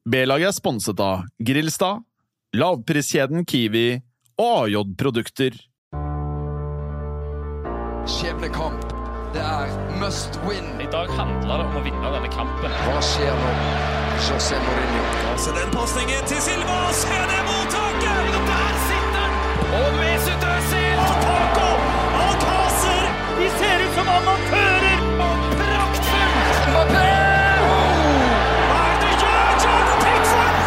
B-laget sponset av Grillstad, lavpriskjeden Kiwi og AJ-produkter. Skjebnekamp. Det must win. I dag handler det om å vinne denne kampen. Hva skjer nå? José Mourinho. Så den passningen til Silva, se det mottaket! Og der sitter den! Og Mesut Özil! Paco, Alcácer! De ser ut som amatører! Og praktfull! Mbappé! Hva det gjør, Jordan Pickford?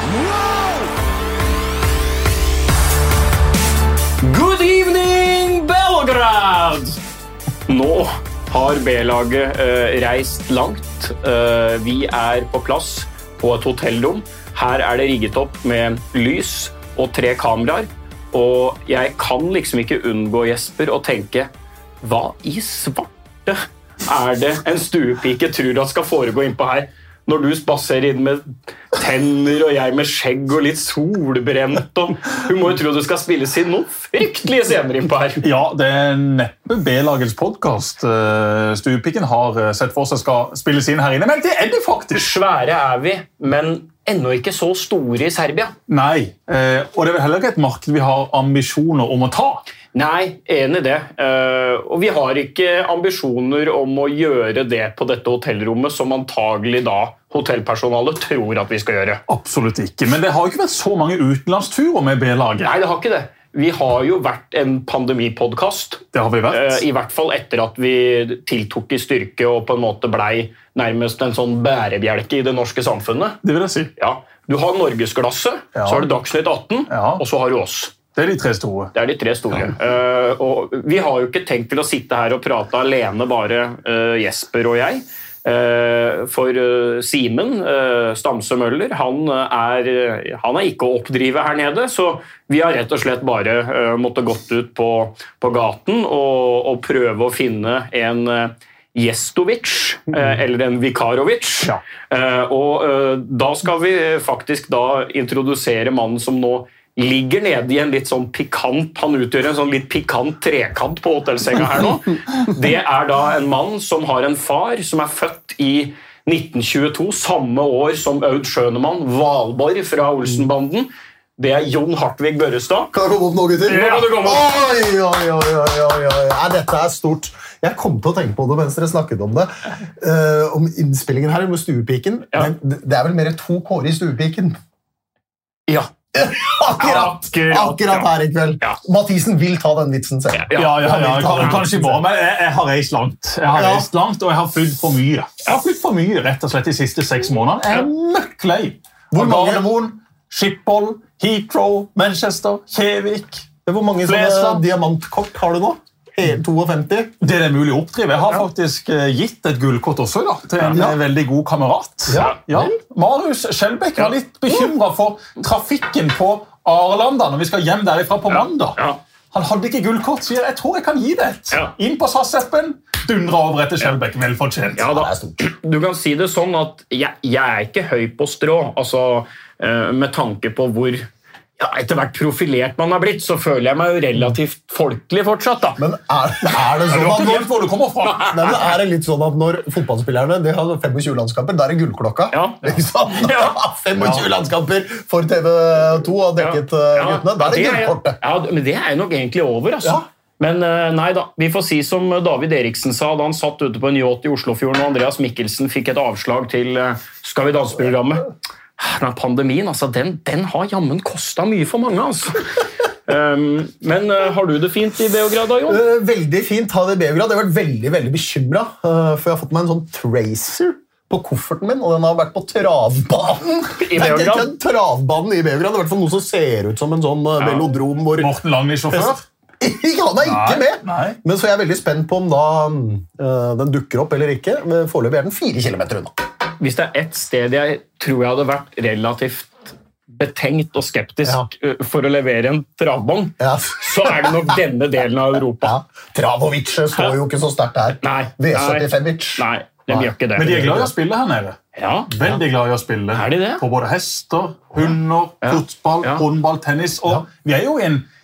Wow! Good evening, Belgrad! Nå har B-laget reist langt. Vi på plass på et hotellrom. Her det rigget opp med lys og 3 kameraer. Og jeg kan liksom ikke unngå, Jesper, å tenke, hva I svarte det en stuepike tror at skal foregå innpå her? Når du spasserer inn med tenner og jeg med skjegg og litt solbrent. Og hun må jo tro det skal spilles inn noen fryktelige scener innpå her. Ja, det neppe B-lagets podcast. Stuepikken har sett for seg skal spilles inn her inne, men det det faktisk. Svære vi, men ennå ikke så store I Serbia. Nei, og det vel heller ikke et marked vi har ambisjoner om å ta. Nei, enig det. Og vi har ikke ambisjoner om å gjøre det på dette hotellrommet som antagelig da hotellpersonalet tror at vi skal gjøre. Absolutt ikke, men det har ikke vært så mange utenlandsturer med B-laget. Nei, det har ikke det. Vi har jo vært en pandemipodcast. Det har vi vært. I hvert fall etter at vi tiltok I styrke og på en måte blei nærmest en sånn bærebjelke I det norske samfunnet. Det vil jeg si. Ja, du har Norgesklasse, Ja. så har du Dagsnytt 18, Ja. og så har du oss. Det de 3 store. Det de 3 store. Og vi har jo ikke tenkt til å sitte her og prate alene, bare Jesper og jeg. For Simen Stamse Møller, han ikke å oppdrive her nede, så vi har rett og slett bare måttet gått ut på gaten og prøve å finne en Jestovic, eller en Vikarovic. Ja. Og da skal vi faktisk da introdusere mannen som nå ligger nede I en litt sånn pikant, han utgjør en sånn litt pikant trekant på hotellsenga her nå. Det da en mann som har en far som født I 1922, samme år som Aud Schønemann, Valborg fra Olsenbanden. Det Jon Hartvig Børrestad. Kan jeg komme opp nå, gutter? Ja, du kommer opp. Oi. Dette stort. Jeg kom til å tenke på det mens dere snakket om det. Om innspillingen her med Stuepiken. Ja. Men det vel mer 2 kårer I Stuepiken. Ja. Akkurat her I kveld. Ja. Mathisen vil ta den vitsen selv. Kanskje I morgen, men jeg har reist langt. Reist langt, og jeg har flytt for mye. Jeg har flytt for mye, rett og slett, de siste 6 månedene. Jeg møkklei. Hvor mange? Gardermoen, Schiphol, Heathrow, Manchester, Kjevik. Hvor mange sånne diamantkort har du nå? 52? Det mulig å oppdrive. Jeg har faktisk gitt et gullkort også da, til en veldig god kamerat. Ja. Marius Skjelbæk var litt bekymret for trafikken på Arlanda når vi skal hjem derifra på mandag. Ja. Han hadde ikke gullkort, sier jeg tror jeg kan gi det et. Ja. Inn på SAS-appen, dundre over etter Skjelbæk, velfortjent. Ja, da, du kan si det sånn at jeg ikke høy på strå, altså med tanke på hvor etter hvert profilert man har blitt, så føler jeg meg jo relativt folkelig fortsatt da. Men det sånn at hvor du kommer fra. Nei, men det litt sånn at når fotballspillerne de har 25 landskamper, da det gullklokka. Ja. Ikke sant? 25 landskamper for TV2 og dekket guttene. Da det gullkortet. Ja, men det jo nok egentlig over, altså. Ja. Men nei da, vi får si som David Eriksen sa da han satt ute på en yacht I Oslofjorden, og Andreas Mikkelsen fikk et avslag til Skal vi danse-programmet. Denne pandemien, altså, den har jammen kostet mye for mange, altså. Men har du det fint I Beograd da, Jon? Veldig fint ha det I Beograd. Jeg har vært veldig, veldig bekymret, for jeg har fått meg en sånn tracer på kofferten min, og den har vært på travbanen. I Beograd? En travbanen I Beograd. Det I hvert fall noe som ser ut som en sånn velodrom hvor... Morten Langli sjåfør? Ja, han ikke med. Nei. Men så jeg veldig spent på om da den dukker opp eller ikke. Foreløpig den 4 kilometer unna. Hvis det ett sted jeg tror jeg hadde vært relativt betenkt og skeptisk for å levere en travbånd, så det nok denne delen av Europa. Travovic står jo ikke så sterkt her. Nei. V75. Nei, de gjør ikke det. Men de glad I å spille her nede. Ja. Veldig glad I å spille. De det? På både hester, hunder, fotball, håndball, tennis. Og vi jo I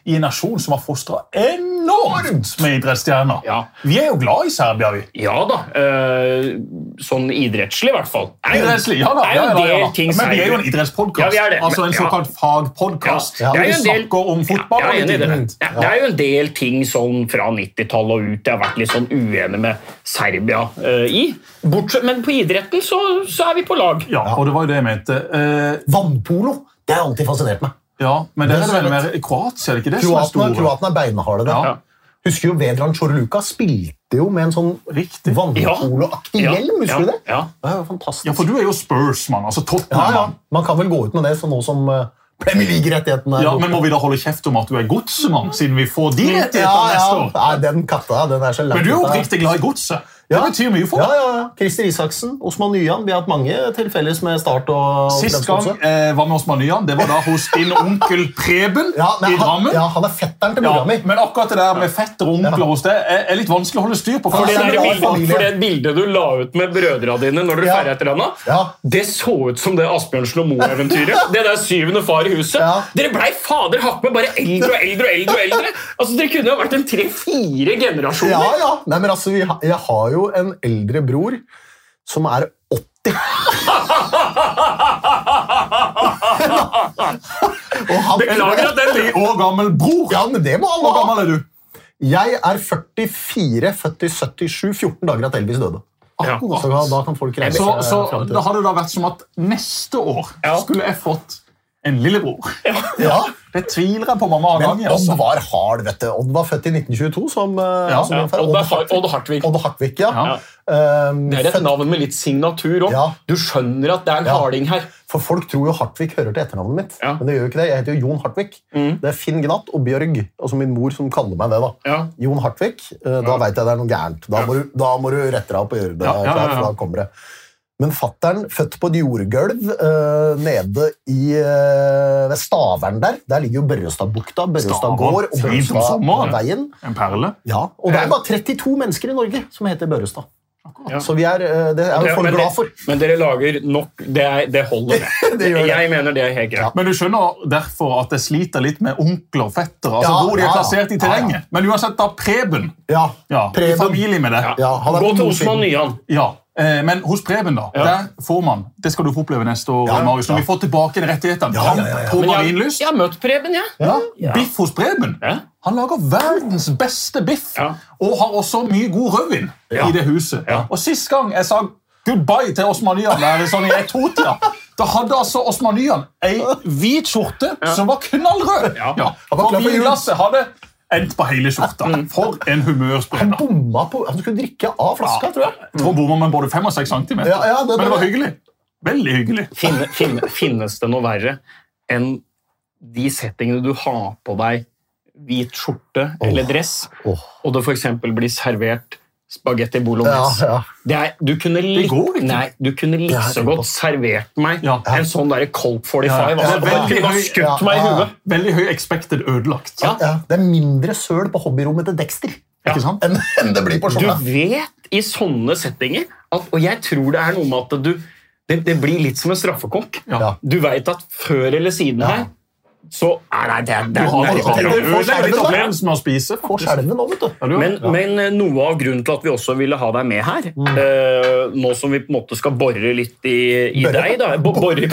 i en nasjon som har fostret enormt med idrettsstjerner. Ja. Vi jo glad i Serbia, vi. Ja da, sånn idrettslig i hvert fall. Idrettslig, ja da. Det er jo en del ting Men vi jo en idrettspodcast, Ja, vi er det. altså en såkalt fagpodcast. Ja. Vi snakker om fotball og idrett. Det er jo en del ting sånn fra 90-tallet og ut jeg har vært litt sånn uenig med Serbia i. Men på idretten så er vi på lag. Ja, og det var jo det jeg mente. Vannpolo, det har alltid fascinert meg. Ja, men det er vel mer i Kroatia, er det ikke det som er store? Kroatene beinharde det. Ja. Husker jo Vedran Čorluka spilte jo med en sånn vannpolo-aktig hjelm, husker du det? Ja. Det er jo fantastisk. Ja, for du er jo Spurs-mann, altså Tottenham-mann. Man kan vel gå ut med det så nå som Premier League-rettighetene Ja, men må vi da holde kjeft om at du er godsemann, siden vi får de rettighetene neste år? Nei, den katta, den er så langt. Men du er jo oppriktig glad i godset. Det betyr mye for deg. Ja. Christer Isaksen, Osman Nyan. Vi har hatt mange tilfeller med Start og Sist gang var med Osman Nyan, det var da hos din onkel Preben i Drammen. Ja, han er fetteren til mora mi. Men akkurat det der med fetter og onkler hos deg er litt vanskelig å holde styr på. For det bildet du la ut med brødrene dine når dere feiret etter henne, det så ut som det Asbjørn Slomo-eventyret. Det der syvende far i huset. Dere ble fader hatt med bare eldre og eldre og eldre og eldre. Altså, dere kunne jo vært en 3-4 generasjoner. Ja. Nei, men altså, jeg har jo en eldre bror som er 80. Beklager at det er 10 år gammel bror. Ja, men det må han ha. Hvor gammel er du? Jeg er 44, født i 77, 14 dager at Elvis døde. Akkurat. Så da kan folk reise så det hadde da vært som at neste år skulle jeg fått en lillebror. Ja. Det tviler jeg på mamma har Men Odd var hard, vet du. Odd var født i 1922 som Odd Hartvig. Odd Hartvig, ja. Det er et navn med litt signatur også. Ja. Du skjønner at det er en harding her. For folk tror jo Hartvig hører til etternavnet mitt. Men det gjør jo ikke det. Jeg heter jo Jon Hartvig. Det er Finn Gnatt og Bjørg, altså min mor som kaller meg det da. Jon Hartvig, da vet jeg det er noe gærent. Da må du rette deg opp og gjøre det. For da kommer det. Men fatteren, født på et jordgulv nede ved Stavern der ligger jo Børrestadbukta, Børrestad gård og Børrestadveien. En perle. Ja, og det er bare 32 mennesker i Norge som heter Børrestad. Så det er jo folk glad for. Men dere lager nok, det holder det. Jeg mener det er helt greit. Men du skjønner derfor at jeg sliter litt med onkler og fetter, altså hvor de er plassert i terrenget. Men uansett da Preben, i familie med det. Gå til Osman Nyan. Ja. Men hos Preben da, der får man, det skal du få oppleve neste år, Marius, når vi får tilbake de rettighetene. På Marienlyst. Jeg har møtt Preben, Biff hos Preben. Han lager verdens beste biff, og har også mye god rødvin i det huset. Og sist gang jeg sa goodbye til Osman Nyan, der sånn i 1-2-tida, da hadde altså Osman Nyan en hvit skjorte som var knallrød. Og vinglasset hadde endt på hele skjorta. For en humørspreder. Han bomma på, han skulle drikke av flaska, tror jeg. Jeg tror bomma med både 5 og 6 centimeter. Men det var hyggelig. Veldig hyggelig. Finnes det noe verre enn de settingene du har på deg hvit skjorte eller dress, og det for eksempel blir servert spaghetti bolognese. Du kunne litt så godt servert meg en sånn der Colt 45. Det var skutt meg i huet. Veldig høy expected ødelagt. Det er mindre søl på hobbyrommet til Dexter enn det blir på sånne. Du vet i sånne settinger, og jeg tror det er noe med at det blir litt som en straffekonk. Du vet at før eller siden her så det er litt opplevelsen med å spise. Men noe av grunnen til at vi også ville ha deg med her, nå som vi på en måte skal borre litt i deg da, borre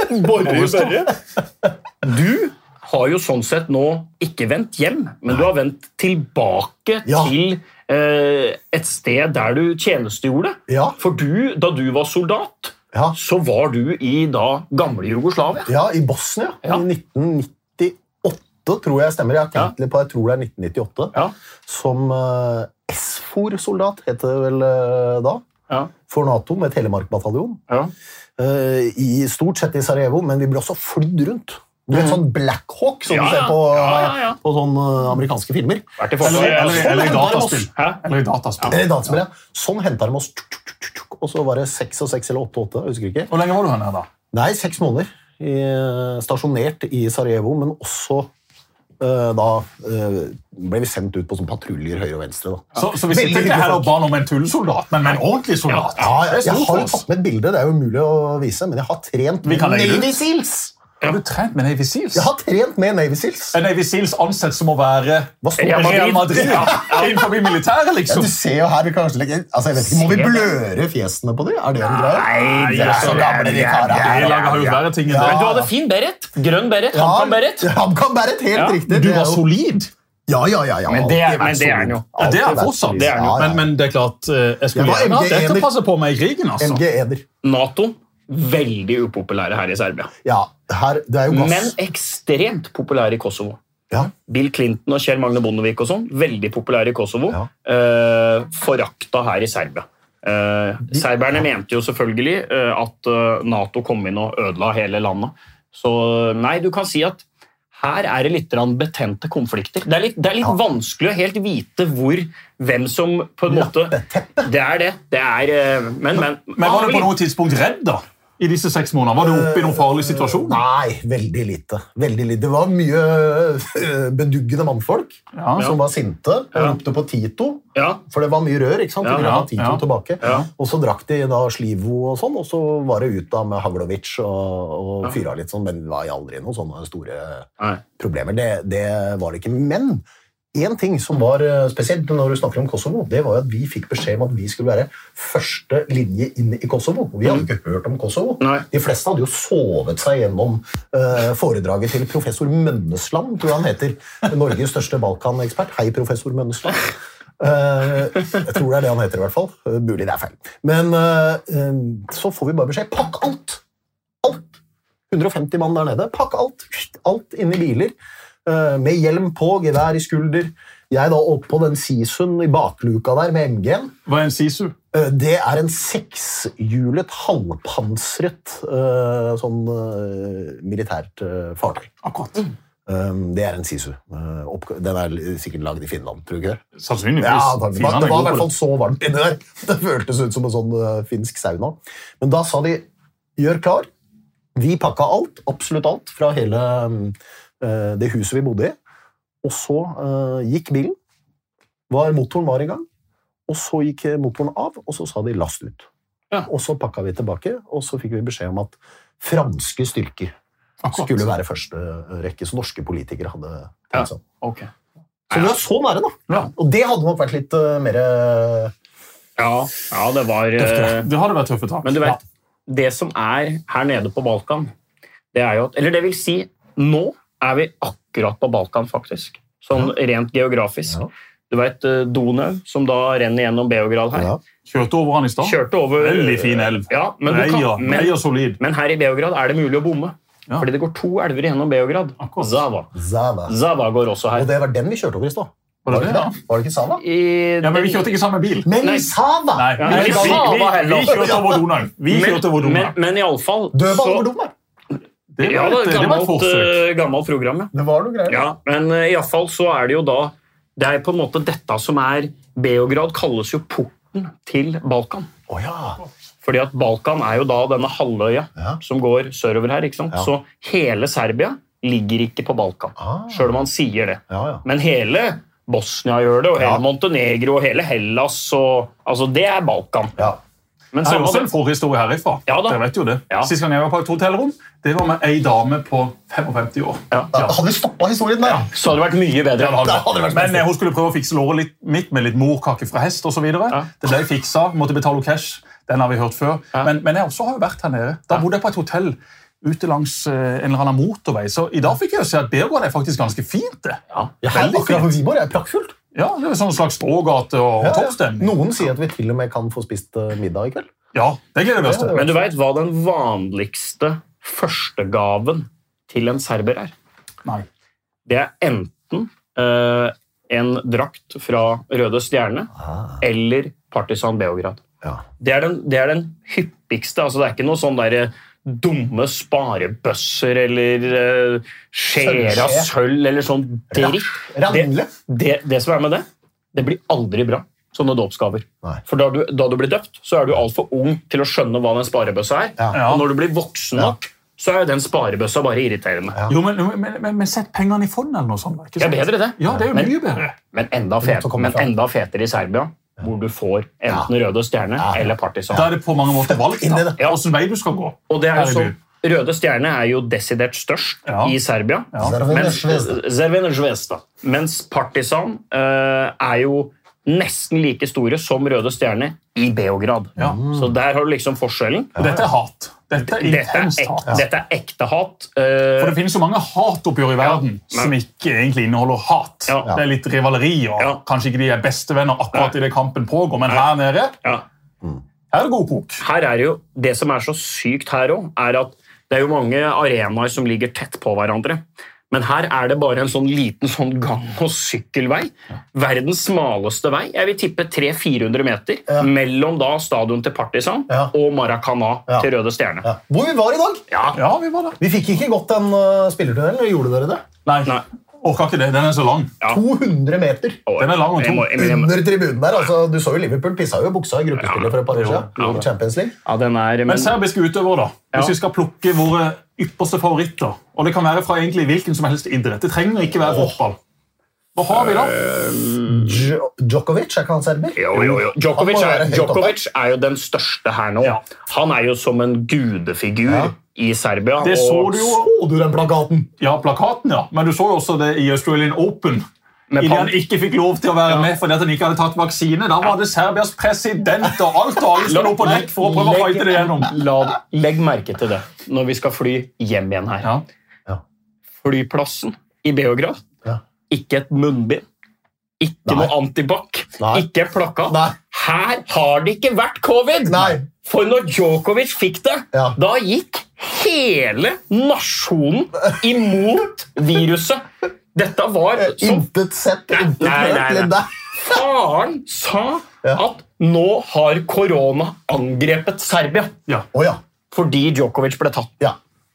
du har jo sånn sett nå ikke vendt hjem, men du har vendt tilbake til et sted der du tjenestegjorde. For da du var soldat, så var du i gamle Jugoslavia. Ja, i Bosnia. I 1998, tror jeg stemmer. Jeg tror det er 1998. Som SFOR-soldat, heter det vel da. For NATO, med Telemark-bataljon. Stort sett i Sarajevo, men vi ble også flydd rundt. Du vet sånn Black Hawk, som du ser på sånne amerikanske filmer. Eller i dataspill. Eller i dataspill, Sånn hentet de oss, og så var det 6 og 6 eller 8 og 8, jeg husker ikke. Hvor lenge var du her da? Nei, 6 måneder. Stasjonert i Sarajevo, men også da ble vi sendt ut på sånne patruljer høyre og venstre. Da. Så vi sitter ikke her og bare om en tullsoldat, men med en ordentlig soldat? Jeg har tatt med et bilde, det er jo mulig å vise, men jeg har trent med Navy Seals. Har du trent med Navy Seals? Jeg har trent med Navy Seals. Navy Seals ansett som å være Real Madrid. Innenfor militæret, liksom. Du ser jo her, vi kanskje legger... Altså, jeg vet ikke, må vi bløre fjesene på dem? Er det en greie? Nei, det er så gamle de karer. B-laget har jo verre ting enn det. Men du hadde fin beret. Grønn beret. HamKam beret. HamKam beret, helt riktig. Du var solid. Ja. Men det er han jo. Det er fortsatt. Det er han jo. Men det er klart, jeg skulle gjerne hatt dette å passe på meg i krigen, altså. MG Eder. NATO, veldig upopulære her i Serbia. Ja, det er jo gass. Men ekstremt populære i Kosovo. Ja. Bill Clinton og Kjell Magne Bondevik og sånn, veldig populære i Kosovo. Ja. Forakta her i Serbia. Serberne mente jo selvfølgelig at NATO kom inn og ødela hele landet. Så nei, du kan si at her er det litt betente konflikter. Det er litt vanskelig å helt vite hvem som på en måte... Det er det. Men var du på noe tidspunkt redd da? I disse 6 måneder? Var du oppe i noen farlige situasjoner? Nei, veldig lite. Det var mye beduggende mannfolk som var sinte og ropte på Tito. For det var mye rør, ikke sant? De ville ha Tito tilbake. Og så drakk de da Slivo og sånn, og så var det ut da med Havlovic og fyra litt sånn, men det var aldri noen sånne store problemer. Det var det ikke. Men en ting som var spesielt når du snakker om Kosovo, det var at vi fikk beskjed om at vi skulle være første linje inn i Kosovo. Vi hadde ikke hørt om Kosovo. De fleste hadde jo sovet seg gjennom foredraget til professor Mønnesland, tror jeg han heter, Norges største Balkan-ekspert. Hei, professor Mønnesland. Jeg tror det er det han heter i hvert fall. Mulig det er feil. Men så får vi bare beskjed, pakk alt! Alt! 150 mann der nede, pakk alt! Alt inn i biler. Med hjelm på, gevær i skulder. Jeg da opp på den Sisuen i bakluka der med MG-en. Hva er en Sisu? Det er en 6-hjulet, halvpansret sånn militært fartøy. Akkurat. Det er en Sisu. Den er sikkert laget i Finland, tror du ikke det? Sannsynligvis. Ja, det var i hvert fall så varmt inni der. Det føltes ut som en sånn finsk sauna. Men da sa de, gjør klar. Vi pakket alt, absolutt alt, fra hele... det huset vi bodde i, og så gikk bilen, motoren var i gang, og så gikk motoren av, og så sa de last ut. Og så pakket vi tilbake, og så fikk vi beskjed om at franske styrker skulle være første rekke, så norske politikere hadde tenkt sånn. Så det var så nære da, og det hadde nok vært litt mer... Ja, det var... Det hadde vært tøffe tak. Men du vet, det som er her nede på Balkan, det er jo at, eller det vil si, nå er vi akkurat på Balkan, faktisk. Sånn rent geografisk. Du vet Donau, som da renner gjennom Beograd her. Kjørte over han i stad. Veldig fin elv. Ja, Reier solid. Men her i Beograd er det mulig å bomme. Fordi det går 2 elver gjennom Beograd. Zava går også her. Og det var den vi kjørte over i stad. Var det ikke Sava? Ja, men vi kjørte ikke samme bil. Men i Sava! Nei, vi kjørte over Donau. Men i alle fall... Dødball over Donau. Det var et gammelt program, Det var noe greier. Ja, men i alle fall så er det jo da, det er på en måte dette som er, Beograd kalles jo porten til Balkan. Fordi at Balkan er jo da denne halvøya som går sørover her, ikke sant? Så hele Serbia ligger ikke på Balkan, selv om man sier det. Men hele Bosnia gjør det, og hele Montenegro, og hele Hellas, altså det er Balkan. Men det er også en forhistorie herifra. Jeg vet jo det. Sist gang jeg var på et hotellrom, det var med en dame på 55 år. Hadde vi stoppet historien der? Så hadde det vært mye bedre. Men hun skulle prøve å fikse låret mitt med litt morkake fra hest og så videre. Det ble fiksa, måtte betale cash. Den har vi hørt før. Men jeg også har jo vært her nede. Da bodde jeg på et hotell ute langs en eller annen motorvei. Så i dag fikk jeg jo se at Beograd er faktisk ganske fint. Det. Veldig fint. Viborg er praktfullt. Ja, det er sånn slags strågate og toppstemning. Noen sier at vi til og med kan få spist middag i kveld. Ja, det gleder vi oss til. Men du vet hva den vanligste førstegaven til en serber er? Nei. Det er enten en drakt fra Røde Stjerne eller Partizan Beograd. Det er den hyppigste, altså det er ikke noe sånn der dumme sparebøsser eller skjera sølv eller sånn dritt. Det som er med det blir aldri bra, sånne dåpsgaver. For da du blir døpt, så er du alt for ung til å skjønne hva den sparebøssa er. Og når du blir voksen nok, så er jo den sparebøssa bare irriterende. Jo, men sett pengene i fond eller noe sånt. Det er bedre det. Ja, det er jo mye bedre. Men enda fetere i Serbia, hvor du får enten Røde Stjerne eller Partizan. Da er det på mange måter valgt, da. Hvordan vei du skal gå. Og det er jo Røde Stjerne jo desidert størst i Serbia. Crvena Zvezda. Mens Partizan jo nesten like store som Røde Stjerne i Beograd. Så der har du liksom forskjellen. Dette hat. Dette intenst hat. Dette ekte hat. For det finnes så mange hatoppgjør i verden som ikke egentlig inneholder hat. Det litt rivaleri, og kanskje ikke de bestevenner akkurat i det kampen pågår, men her nede, her det god kok. Her jo, det som så sykt her også, at det jo mange arenaer som ligger tett på hverandre. Men her det bare en sånn liten sånn gang- og sykkelvei. Verdens smaleste vei. Jeg vil tippe 300-400 meter mellom da stadion til Partizan og Maracana til Røde Stjerne. Hvor vi var i dag. Ja, vi var der. Vi fikk ikke gått den spillertunnelen, eller gjorde dere det? Nei. Orker ikke det, den så lang. 200 meter. Den lang og tung. Under tribunen der, altså, du så jo Liverpool pissa jo buksa i gruppespillet for et par år siden. Champions League. Ja, den Men serbiske utøvere da, hvis vi skal plukke våre ypperste favoritter, og det kan være fra egentlig hvilken som helst idrett, det trenger ikke være fotball. Hva har vi da? Djokovic, ikke han serber? Jo. Djokovic jo den største her nå. Han jo som en gudefigur i Serbia. Det så du jo. Så du den plakaten? Ja, plakaten, ja. Men du så jo også det i Australian Open. I det han ikke fikk lov til å være med fordi han ikke hadde tatt vaksine. Da var det Serbias president og alt og alle stod på dekk for å prøve å fighte det gjennom. Legg merke til det når vi skal fly hjem igjen her. Flyplassen i Beograd. Ikke et munnbind. Ikke noe antibac. Ikke plakat. Her har det ikke vært covid! For når Djokovic fikk det, da gikk hele nasjonen imot viruset. Dette var intet sett, intet hørt. Faren sa at nå har korona angrepet Serbia. Fordi Djokovic ble tatt.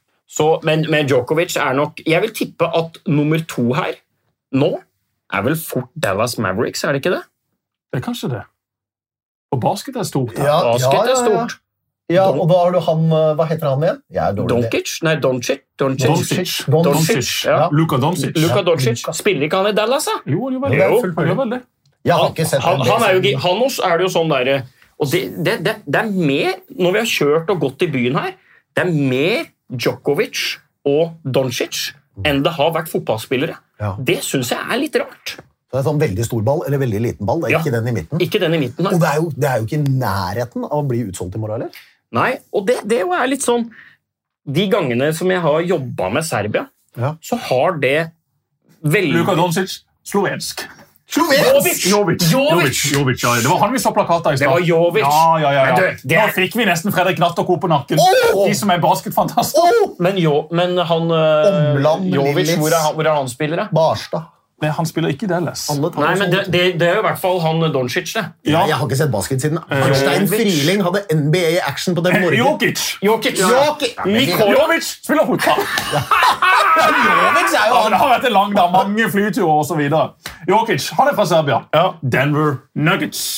Men Djokovic nok... Jeg vil tippe at nummer 2 her nå vel fort Dallas Mavericks, det ikke det? Det kanskje det. Og basket stort. Basket stort. Ja, og da har du han, hva heter han igjen? Doncic. Luka Doncic. Spiller ikke han i Dallas, da? Jo, han gjør vel det. Jeg har ikke sett han det jo sånn der, og det mer, når vi har kjørt og gått i byen her, det mer Djokovic og Doncic enn det har vært fotballspillere. Det synes jeg litt rart. Så det sånn veldig stor ball, eller veldig liten ball, det ikke den i midten. Ikke den i midten, nei. Og det jo ikke i nærheten av å bli utsolgt i morgen, eller? Nei, og det jo litt sånn, de gangene som jeg har jobbet med Serbia, så har det veldig... Luka Doncic, slovensk. Jovic! Det var han vi så plakater i stad. Det var Jovic. Ja. Nå fikk vi nesten Fredrik Natterko på nakken. De som basketfantaster. Men han... Jovic, hvor han spiller? Barstad. Men han spiller ikke Dallas. Nei, men det jo i hvert fall han Doncic, det. Ja. Jeg har ikke sett basket siden. Arnstein Friling hadde NBA i action på den morgen. Jokic. Nikolovic spiller fotball. Jovic jo det har vært en lang dag, mange flyturer og så videre. Jokic, han fra Serbia. Denver Nuggets.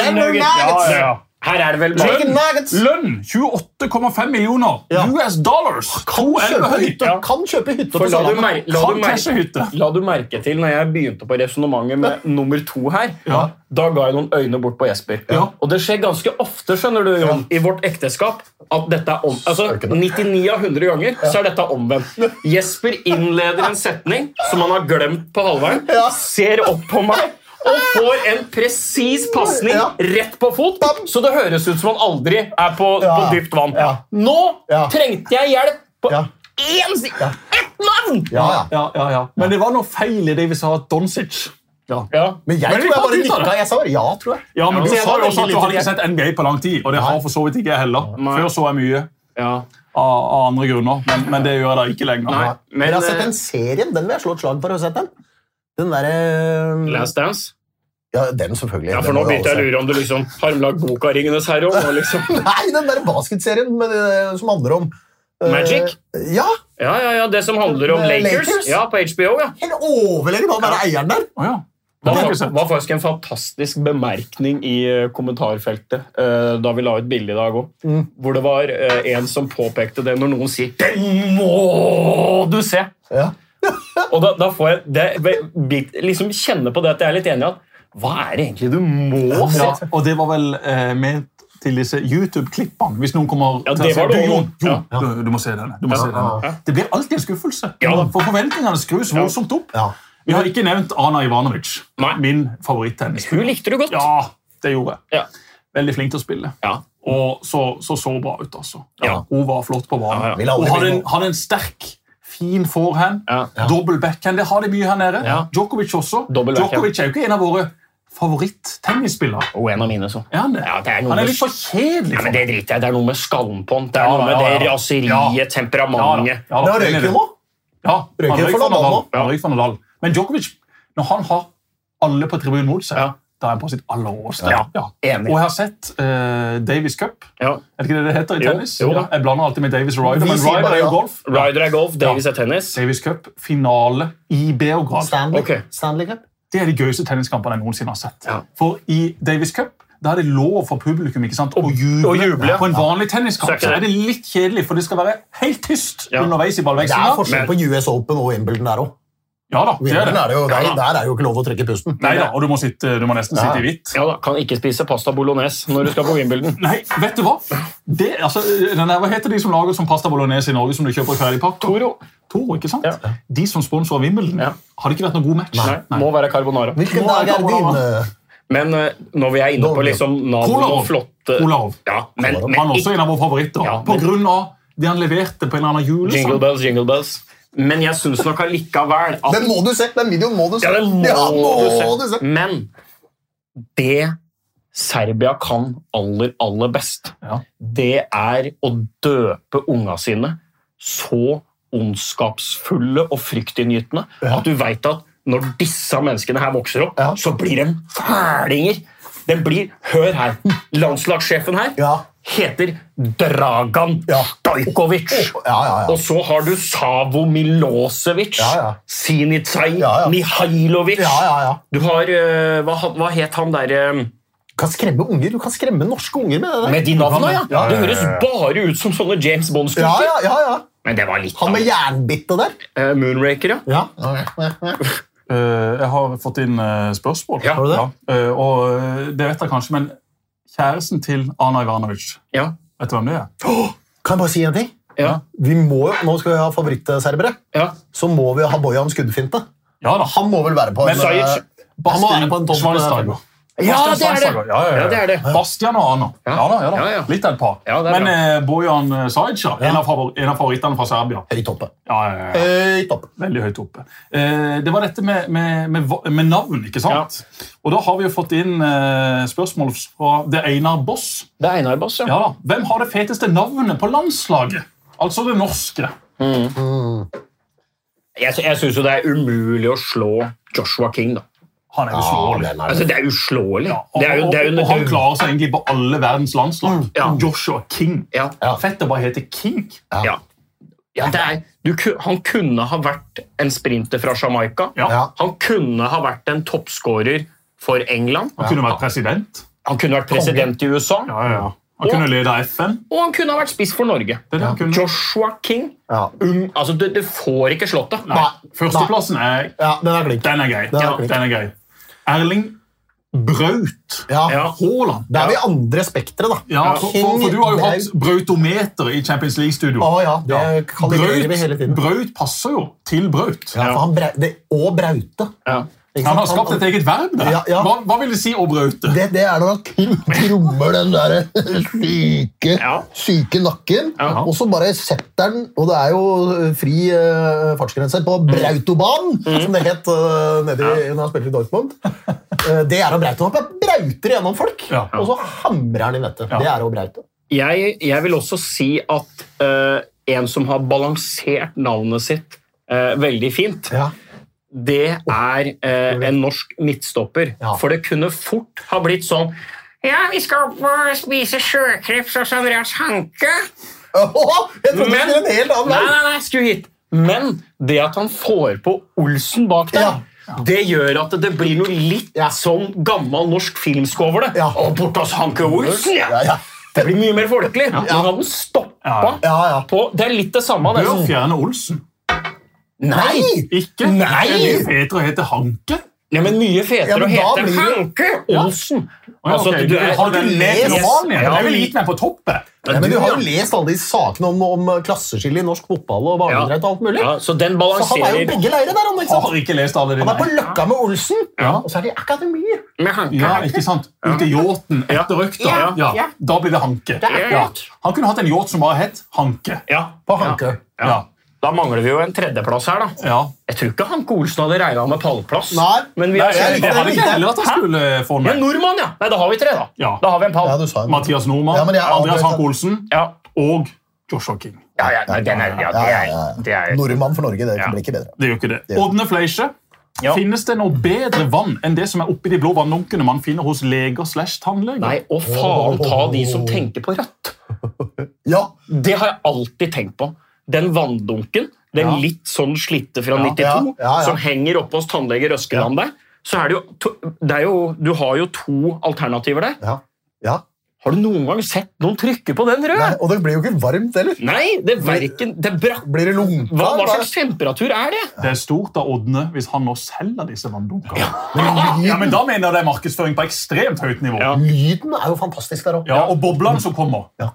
Her det vel lønn 28,5 millioner US dollars. Kan kjøpe hytte på Salama. La du merke til når jeg begynte på resonnementet med nummer 2 her, da ga jeg noen øyne bort på Jesper. Og det skjer ganske ofte, skjønner du, Jon, i vårt ekteskap, at dette altså 99 av 100 ganger så dette omvendt. Jesper innleder en setning som han har glemt på halvveien, ser opp på meg, og får en presis passning rett på fot, så det høres ut som han aldri på dypt vann. Nå trengte jeg hjelp på ett navn! Men det var noe feil i det vi sa, Doncic. Men jeg tror jeg bare nikket. Jeg sa tror jeg. Ja, men du sa jo også at du hadde ikke sett NBA på lang tid, og det har for så vidt ikke jeg heller. Før så jeg mye av andre grunner, men det gjør jeg da ikke lenger. Men jeg har sett den serien, den vil jeg slå et slag for å ha sett den. Den der... Last Dance? Ja, den selvfølgelig. Ja, for nå begynte jeg å lure om du liksom har lagt boka Ringenes herre om. Liksom. Nei, den der basketserien som handler om... Magic? Ja, det som handler om Lakers. Ja, på HBO, Helt overlegen, han der eieren der. Det var faktisk en fantastisk bemerkning i kommentarfeltet da vi la ut bilde i dag også, hvor det var en som påpekte det når noen sier «Den må du se!» Og da får jeg liksom kjenne på det at jeg litt enig i at hva det egentlig du må se? Og det var vel med til disse YouTube-klippene. Hvis noen kommer Ja, til det var det Jon, også. du må se denne. Det blir alltid en skuffelse. Ja. For forventningene skrus voldsomt opp. Ja. Vi har ikke nevnt Ana Ivanovic, Nei. min favoritt-tennisspiller. Hun likte du godt. Ja, det gjorde jeg. Ja. Veldig flink til å spille. Ja. Og så bra ut, altså. Ja. Hun var flott på banen. Vil aldri Og bli hadde en sterk, fin forehand. Ja. Dobbel backhand, det har de mye her nede. Ja. Djokovic også. Dobbel backhand. Djokovic er jo ikke en av våre favoritt-tennisspillere. Og en av mine, så. Er han det? Ja, det er noe Han er med- litt for kjedelig. Ja, men det driter jeg. Det er noe med skallen på han. Det er Ja, noe med ja, ja. det raseriet, temperamentet. Men han røyker jo nå. Ja, Røyker han røyk for for Nadal Nadal. nå. Han røyk for Nadal. Men Djokovic, når han har alle på tribunen mot seg, Ja. da er han på sitt aller råeste. Ja, enig. Og jeg har sett Davis Cup. Ja. Er det ikke det det heter i Jo, tennis? jo da. Ja, jeg blander alltid med Davis og Ryder, Vi men sier Ryder bare er jo ja. golf. Ryder er golf, Davis er tennis. Davis Cup, finale i Beograd. Stanley. Ok. Stanley Cup. Det er de gøyeste tenniskampene jeg noensinne har sett. Ja. For i Davis Cup, da er det lov for publikum, ikke sant, å juble. å juble. På en vanlig tenniskamp Så er ikke så er det litt kjedelig, for det skal være helt tyst Ja. underveis i Det er ballvekstingen. forskjell på US Open og Wimbledon der også. Ja da, det er Wimbledon det. er det jo, der er jo ikke lov å trekke pusten. Neida, og du må nesten sitte i hvitt. Ja da, Kan ikke spise pasta bolognese når du skal på Wimbledon. Nei, vet du hva? Det, altså, hva heter de som lager som pasta bolognese i Norge som du kjøper i ferdigpakke? Toro, ikke sant? Ja. De som sponsorer Wimbledon, Ja. har det ikke vært noen god match. Nei, må være carbonara. Hvilken dag er din? Men når vi er inne på liksom navn og Kolarov. flotte Kolarov. Ja, men Han er også en av våre favoritter. Ja, på men- grunn av det han leverte på en eller annen julesang. Jingle bells. Men jeg syns nok allikevel at Den må du se! Den videoen må du se! Ja, det må må du se. Men det Serbia kan aller best, Ja. det er å døpe unga sine så ondskapsfulle og fryktinngytende Ja. at du vet at når disse menneskene her vokser opp, Ja. så blir de fælinger. Den blir, hør her, landslagssjefen her Ja. heter Dragan Ja. Stojkovic. Ja. Og så har du Savo Milosevic, Ja. Sinitsai, Ja. Mihailovic. Ja. Du har, hva het han der Du kan skremme unger. Du kan skremme norske unger med det der. med de navnene, ja. Ja. Det høres bare ut som sånne James Bond-skurker. Ja. Men det var litt Han med jernbitte der. Moonraker, ja. Ja. Jeg har fått inn spørsmål. Ja. Har du det? Ja. Og det vet jeg kanskje, men kjæresten til Ana Ivanovic, Ja. vet du hvem det er? Kan jeg bare si en ting? Ja. Vi må jo, Nå skal vi ha favorittserbere. Ja. Så må vi ha Bojan skuddfinte. Ja da. Han må vel være på en Sajic. Han må være på en topp Schweinsteiger. Ja, det er det! Ja, det er det. Bastian og Ana. Ja. Litt av et par. Ja, det er Men Bojan Sajic, en av favorittene fra Serbia. Høyt oppe. Ja. Høyt oppe. Veldig høyt oppe. Det var dette med navn, ikke sant? Og da har vi jo fått inn spørsmål fra det Einar Boss. Det er Einar Boss, ja. Ja da. Hvem har det feteste navnet på landslaget? Altså det norske. Jeg syns jo det er umulig å slå Joshua King, da. Han er uslåelig. den er Altså, det er uslåelig. Ja, Det er jo, det er jo, og han klarer seg egentlig på alle verdens landslag. Ja. Joshua King. ja. Fett å bare hete King. Ja. Ja, det er, han kunne ha vært en sprinter fra Jamaica. Ja. Han kunne ha vært en toppskårer for England. Han kunne vært president. Han kunne vært president i USA. Ja. Han kunne lede FN. Og han kunne ha vært spiss for Norge. Det er det han kunne. Joshua King. Ja. Altså, det får ikke slått det. Nei. Førsteplassen er Ja, den er klink. Den er grei. Den er klink. Den er grei. Erling Braut Ja. Ja. Haaland. Det er vi andre spektre, da. Ja, for du har jo King, hatt brautometer i Champions League-studio. Å ja, det kalibrerer vi hele tiden. Braut passer jo til Braut. Ja, for han og Braute. Ja. Ikke Han har sant? skapt et eget verb der. Ja. Hva vil det si å braute? Det er når han krummer den der syke nakken, og så bare setter den, og det er jo fri fartsgrenser på Brautobanen, som det het når han spilte i Dortmund. Det er å braute. Han bare brauter gjennom folk, og så hamrer han i nettet. Det er å braute. Jeg vil også si at en som har balansert navnet sitt veldig fint, det er en norsk midtstopper. For det kunne fort ha blitt sånn ja, vi skal opp og spise sjøkreps hos Andreas Hanke. Jeg trodde det skulle en helt annen vei. Nei, skru hit. Men det at han får på Olsen bak der, det gjør at det blir noe litt sånn gammel norsk filmsk over det. Og bort hos Hanke Olsen, Det blir mye mer folkelig. Nå hadde den stoppet på. Det er litt det samme. Bør fjerne Olsen. Nei! Ikke? Nei! Er det fetere å hete Hanke? Ja, men mye fetere å hete Hanke Olsen. Altså, okay. Har du lest normalen igjen? Det vel litt mer på toppen. Ja, men du har jo lest alle de sakene om klasseskille i norsk fotball og barnedrett og alt mulig. Ja, så den balanserer... Så han jo begge leire der, han, ikke sant? Har ikke lest alle de. Han på Løkka med Olsen, og så det Akademi. Ja, ikke sant? Ute i yachten etter økta. Ja, da blir det Hanke. Ja. Han kunne hatt en yacht som bare hett Hanke. Ja, på Hanke. Ja. Da mangler vi jo en tredjeplass her, da. Ja. Jeg tror ikke Hanke Olsen hadde regnet med pallplass. Nei, men vi har det hadde ikke heller at han skulle få den. Men Nordmann, ja. Nei, da har vi 3, da. Ja. Da har vi en pall. Ja, Mathias Nordmann, Andreas Hanke Olsen og Joshua King. Det er Nordmann for Norge, det blir ikke bedre. Det gjør ikke det. Ådne Fleische. Finnes det noe bedre vann enn det som oppi de blå vanndunkene man finner hos leger/tannleger? Nei, og faen ta de som tenker på rødt. Ja. Det har jeg alltid tenkt på. Den vanndunken, den litt sånn slitte fra 92, som henger oppe hos tannlege Røskeland der, så det er jo, du har jo 2 alternativer der. Ja. Har du noen gang sett noen trykke på den rød? Nei, og det blir jo ikke varmt, eller? Nei, det blir det lunka? Hva slags temperatur er det? Det er stort av Ådne hvis han nå selger disse vanndunkene. Ja, men da mener jeg det er markedsføring på ekstremt høyt nivå. Lyden er jo fantastisk der også. Ja, og boblene som kommer. Ja.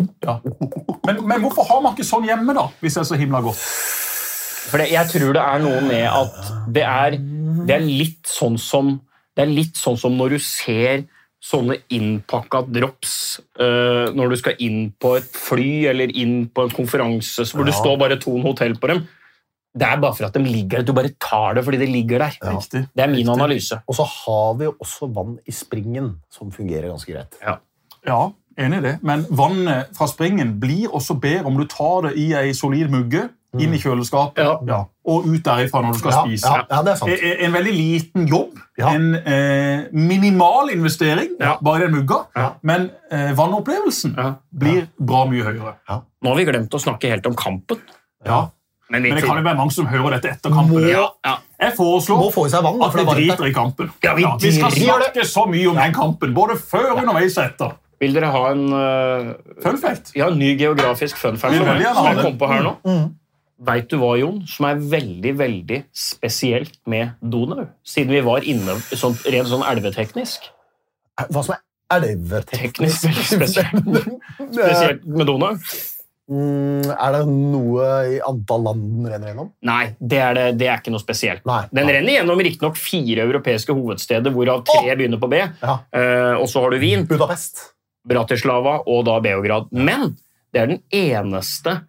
Men hvorfor har man ikke sånn hjemme da, hvis det er så himla godt? For jeg tror det er noe med at det er litt sånn som når du ser sånne innpakka drops når du skal inn på et fly eller inn på en konferanse hvor det står bare Thon hotell på dem. Det er bare for at de ligger der. Du bare tar det fordi det ligger der. Det er min analyse. Og så har vi jo også vann i springen som fungerer ganske greit. Ja, enig i det. Men vannet fra springen blir også bedre om du tar det i en solid mugge inn i kjøleskapet og ut derifra når du skal spise. Ja, det er sant. En veldig liten jobb, en minimal investering, bare i den mugga, men vannopplevelsen blir bra mye høyere. Nå har vi glemt å snakke helt om kampen. Ja, men det kan jo være mange som hører dette etter kampen. Jeg foreslår at vi driter i kampen. Vi skal snakke så mye om den kampen, både før, underveis og etter. Vil dere ha en fun fact? Ja, en ny geografisk fun fact som jeg kom på her nå. Vet du hva, Jon, som er veldig, veldig spesielt med Donau? Siden vi var inne rent sånn elveteknisk. Hva som er elveteknisk? Spesielt med Donau. Er det noe i antall land den renner gjennom? Nei, det er ikke noe spesielt. Den renner gjennom riktig nok 4 europeiske hovedsteder, hvorav 3 begynner på B. Og så har du Wien, Budapest, Bratislava og da Beograd. Men det er den eneste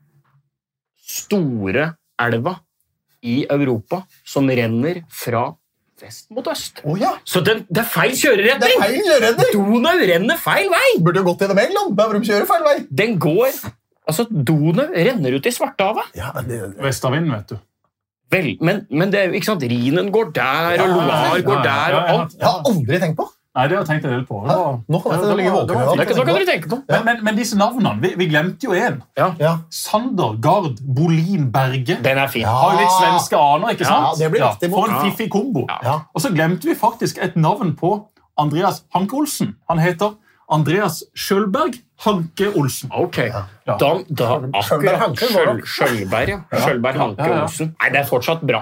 store elva i Europa som renner fra vest mot øst. Så det er feil kjøreretning! Donau renner feil vei! Burde jo gått gjennom England, da hvor de kjører feil vei. Den går... Altså, Donau renner ut i Svartehavet. Vestavind, vet du. Vel, men det er jo ikke sant, Rhinen går der, og Loire går der, og alt. Jeg har aldri tenkt på. Nei, det har jeg tenkt en del på. Nå kan jeg ligge våken. Det kan dere tenke på. Men disse navnene, vi glemte jo en. Sander Gard Bolin Berge. Den er fin. Har jo litt svenske aner, ikke sant? Ja, det blir riktig. For en fiffig kombo. Og så glemte vi faktisk et navn på Andreas Hanke Olsen. Han heter Andreas Skjølberg Hanke Olsen. Ok. Da akkurat Skjølberg Hanke Olsen. Nei, det er fortsatt bra.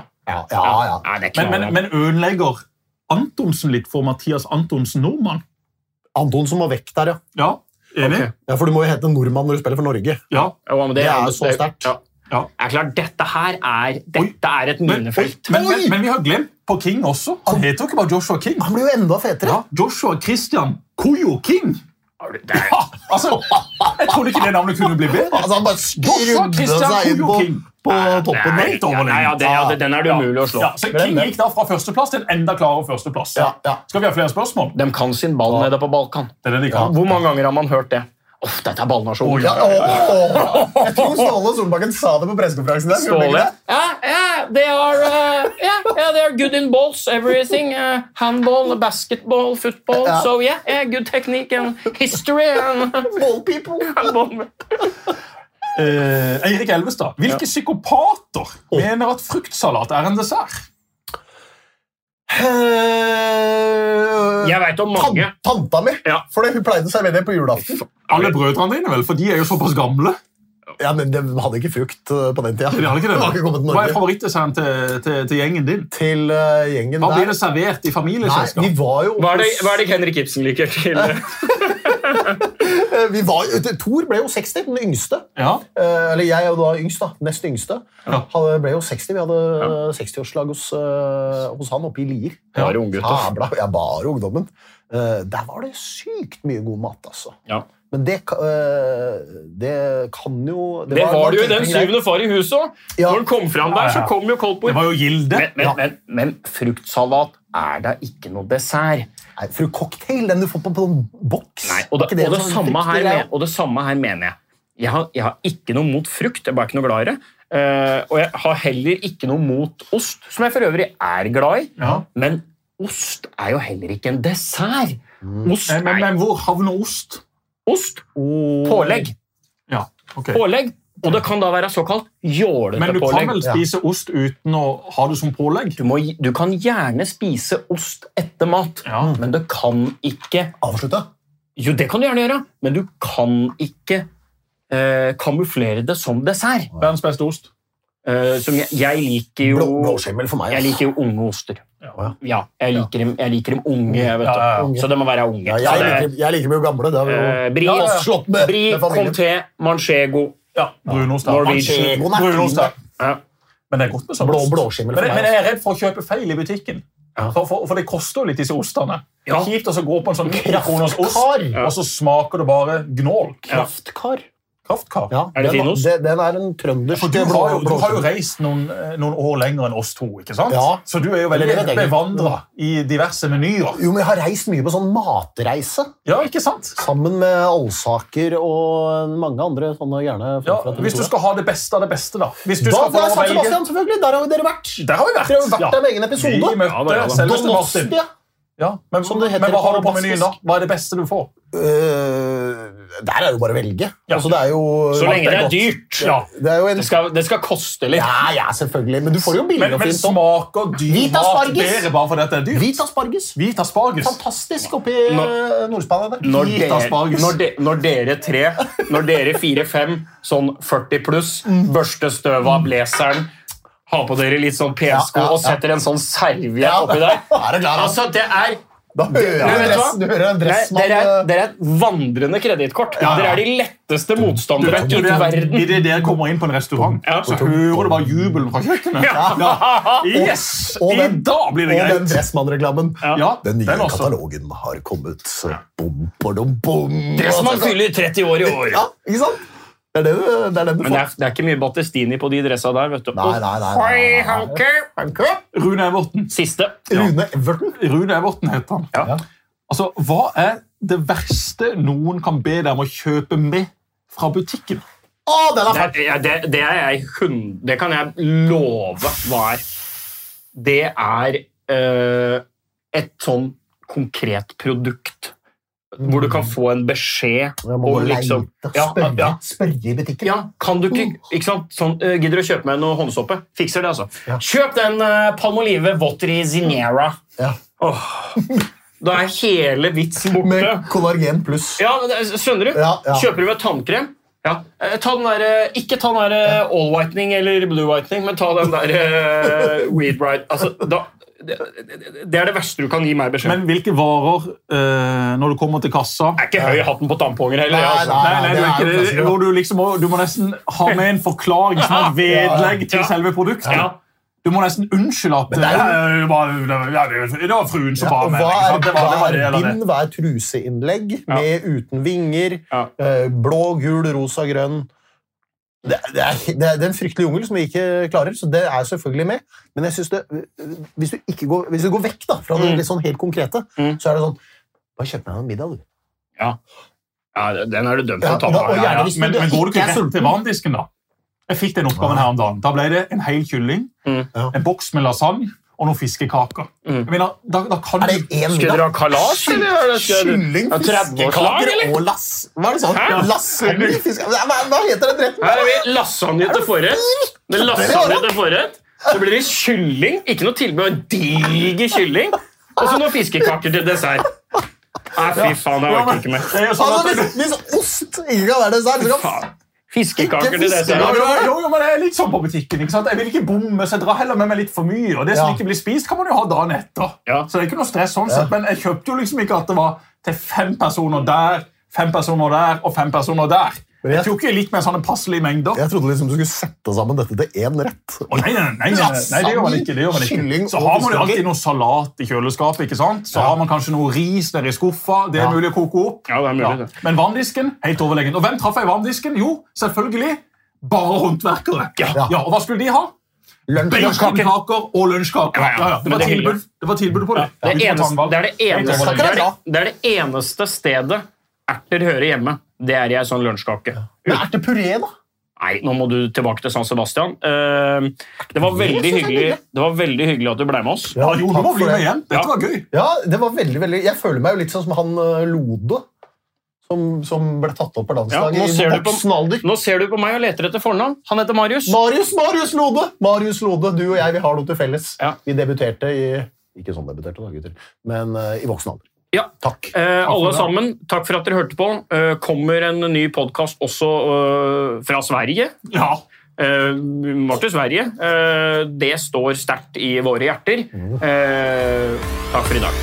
Men ødelegger Antonsen litt for Mathias Antonsen Nordmann? Antonsen må vekk der, ja. Enig? Ja, for du må jo hete Nordmann når du spiller for Norge. Ja. Men det er så sterkt. Er klart, dette er et minefelt. Men vi har glemt på King også. Han heter jo ikke bare Joshua King. Han blir jo enda fetere. Joshua Christian Koyo King. Jeg trodde ikke det navnet kunne bli bedre. Han bare skrudde seg inn på toppen. Den er det umulig å slå. Så King gikk da fra førsteplass til en enda klarere førsteplass. Skal vi ha flere spørsmål? De kan sin ball nede på Balkan. Hvor mange ganger har man hørt det? Dette er ballnasjonen. Jeg tror Ståle Solbakken sa det på pressekonferansen der. Ståle? They are good in balls, everything. Handball, basketball, football. So good technique and history. And ball people. Eirik Elvestad, hvilke psykopater mener at fruktsalat er en dessert? Jeg vet om mange. Tanta mi, for hun pleide å servere det på julaften. Alle brødrene dine vel, for de er jo såpass gamle. Ja, men de hadde ikke frukt på den tida. De hadde ikke det. Har ikke kommet til Hva Norge. favorittdesserten til gjengen din? Til gjengen Hva der. blir det servert i Nei, familieselskap? vi var jo... Hva er det Henrik Ibsen liker til? Tor ble jo 60, den yngste. Ja. Eller jeg er jo da yngst, da. Nest yngste. Ja. Han ble jo 60. Vi hadde 60-årslag hos han oppe i Lier. Bare unggutter. Ja, bare ungdommen. Der var det sykt mye god mat, altså. Ja. Men det kan jo... Det var det jo i den syvende far i huset også. Ja. Når den kom fram der, så kom jo Koldtborg. Det var jo Gilde. Men fruktsalat er da ikke noe dessert. Nei, fruktcocktail, den du får på en boks. Nei, og det samme her mener jeg. Jeg har ikke noe mot frukt, jeg er bare ikke noe glad i det. Og jeg har heller ikke noe mot ost, som jeg for øvrig er glad i. Ja. Men ost er jo heller ikke en dessert. Ost er Men hvor havner ost? ost. Pålegg. Ja, ok. Pålegg. Og det kan da være såkalt jålete Men du pålegg. kan vel spise ost uten å ha det som pålegg? Du kan gjerne spise ost etter mat, men du kan ikke... Avslutte? Jo, det kan du gjerne gjøre, men du kan ikke kamuflere det som dessert. Verdens beste ost. Som jeg liker jo... Blåskimmel for meg. Jeg liker jo unge oster. Ja, jeg liker dem unge, vet du. Ja. Så det må være unge. Ja, jeg liker med jo gamle. Det har vi jo slått med Brie, familien. Comté, Manchego. Ja, brunost. Norwegian. Brunost. Ja. Men det er godt med sånn. Blåskimmel for Men meg. jeg er redd for å kjøpe feil i butikken. For det koster jo litt disse ostene. Det er kjipt å gå på en sånn 90 kroners ost, og så smaker det bare gnål. Kraftkar. Kraftkar. Ja, Er det fin ost? Den er en trøndersk For du har jo reist noen år lenger enn oss to, ikke sant? Ja. Så du er jo veldig bevandret i diverse menyer. Jo, men jeg har reist mye på sånn matreise. Ja, ikke sant? Sammen med Alsaker og mange andre sånne gjerne. Ja, hvis du skal ha det beste av det beste, da. Hvis du Da, skal få det er lov å San velge. Sebastian, selvfølgelig. Der har jo dere vært. Der har vi vært. Dere har jo vært der med egen episode. Vi møtte selveste Martin. Donostia. Ja, men Som det heter hva har du på på menyen da? Hva er det beste du får? Der er det jo bare å velge. Altså, det er jo... Så lenge det er godt. dyrt. Ja, det er jo en... Det skal koste litt. Ja, selvfølgelig. Men du får jo billig og Men fint. smaker dyr Hvit mat asparges. bedre bare fordi det er dyrt? Hvit asparges. Hvit asparges. Fantastisk oppi Nord-Spania der. Når dere 4-5, sånn 40 pluss, børste støv av blazeren, har på dere litt sånn pensko og setter en sånn serviett oppi der. Er det klart? Altså, det er... Da hører du en dressmann... Dere er et vandrende kredittkort. Dere er de letteste motstandere i verden. I det dere kommer inn på en restaurant, så hører du bare jubelen fra kjøkkenet. Yes! Og I dag blir det Og den greit. Dressmann-reklamen. Ja, Den nye også. katalogen har kommet. Bom, bom, bom. Dressmann fyller 30 år i år. Ja, ikke sant? Det er den du Men får. det er ikke mye Battestini på de dressa der, vet du. Nei. Hoi, Hanke! Rune Everton. Siste. Rune Everton. Rune Everton heter han. Ja. Altså, hva er det verste noen kan be deg om å kjøpe med fra butikken? Den er fæl. Det kan jeg love hva er. Det er et sånn konkret produkt hvor du kan få en beskjed Jeg må og gå liksom leite. Spørre i butikken. Ja, kan du ikke sant? Sånn, gidder du å kjøpe meg noe håndsåpe? Fikser det, altså. Ja. Kjøp den Palmolive Watery Zinera. Ja. Da er hele vitsen borte. Med kollagen pluss. Ja, skjønner du? Ja. Kjøper du med tannkrem? Ja. Ta den der, ikke ta den der all whitening eller blue whitening, men ta den der weed bright. Altså, det er det verste du kan gi meg beskjed. Men hvilke varer, når du kommer til kassa... Jeg er ikke høy i hatten på tannponger heller. Nei, altså. Nei, du er ikke det. Hvor du må nesten ha med en forklaring som et vedlegg til selve produktet. Ja. Du må nesten unnskylde at det var fruen som var med. Hva er bind, hva er truseinnlegg med uten vinger, blå, gul, rosa, grønn. Det er en fryktelig jungel som vi ikke klarer, så det er selvfølgelig med. Men jeg synes hvis du går vekk da, fra det litt sånn helt konkrete, så er det sånn, bare kjøp meg en middag, du. Ja, den er du dømt til å ta og med. gjerne hvis Men går du ikke rett sulten. til varmdisken da? Jeg fikk den oppgaven her om dagen. Da ble det en hel kylling, en boks med lasagne og noen fiskekaker. Jeg mener, da kan Er det du... en Skal dere ha kalas, eller? Kylling, 30-årslag, fiskekaker eller? og lass. Hva er det sånn? Lasagne, hva heter den retten? Her har vi lasagne til forrett. Med lasagne til forrett. Så blir det kylling. Ikke noe tilbud, en diger kylling. Og så noen fiskekaker til dessert. Nei, fy faen, jeg orker ikke mer. Det er jo sånn at Hvis ost ikke kan være det, så er det sånn. Fiskekaker til dessert. Jo, men det litt sånn på butikken, ikke sant? Jeg vil ikke bomme, så jeg drar heller med meg litt for mye, og det som ikke blir spist kan man jo ha dagen etter. Så det ikke noe stress sånn sett, men jeg kjøpte jo liksom ikke at det var til 5 personer der, 5 personer der og 5 personer der. Jeg tok ikke litt mer sånne passelige mengder. Jeg trodde liksom du skulle sette sammen dette til én rett. Nei, det gjør man ikke. Så har man jo alltid noe salat i kjøleskapet, ikke sant? Så har man kanskje noe ris der i skuffa, det mulig å koke opp. Ja, det mulig. Men vanndisken, helt overlegen. Og hvem traff jeg i vanndisken? Jo, selvfølgelig, bare håndverkere. Og hva skulle de ha? Baconkaker og lunsjkaker. Det var tilbud på det. Det er det eneste stedet erter hører hjemme. Det er i en sånn lunsjkake. Men ertepuré da? Nei, nå må du tilbake til San Sebastian. Det var veldig hyggelig at du ble med oss. Ja, jo, nå må vi med igjen. Dette var gøy. Ja, det var veldig, veldig... Jeg føler meg jo litt sånn som han Lode, som ble tatt opp på landslaget i voksen alder. Nå ser du på meg og leter etter fornavn. Han heter Marius. Marius Lode! Marius Lode, du og jeg, vi har noe til felles. Vi debuterte i... Ikke sånn debuterte da, gutter. Men i voksen alder. Ja, takk. Alle sammen, takk for at dere hørte på. Kommer en ny podcast også fra Sverige. Ja. Var til Sverige. Det står sterkt i våre hjerter. Takk for i dag.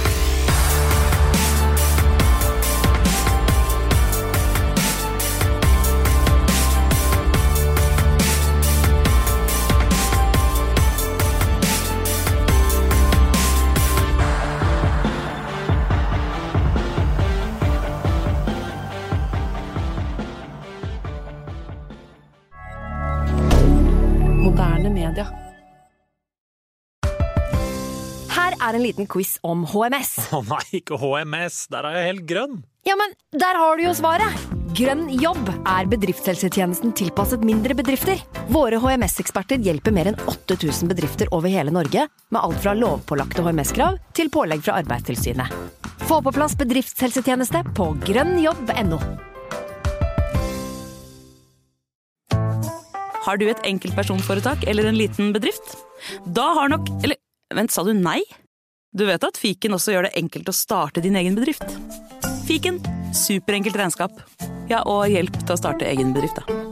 Media. Her er en liten quiz om HMS. Nei, ikke HMS. Der er jeg helt grønn. Ja, men der har du jo svaret. Grønn jobb er bedriftshelsetjenesten tilpasset mindre bedrifter. Våre HMS-eksperter hjelper mer enn 8000 bedrifter over hele Norge med alt fra lovpålagte HMS-krav til pålegg fra Arbeidstilsynet. Få på plass bedriftshelsetjeneste på grønnjobb.no. Har du et enkeltpersonforetak eller en liten bedrift? Da har nok... Eller, vent, sa du nei? Du vet at Fiken også gjør det enkelt å starte din egen bedrift. Fiken, superenkelt regnskap. Ja, og hjelp til å starte egen bedrift da.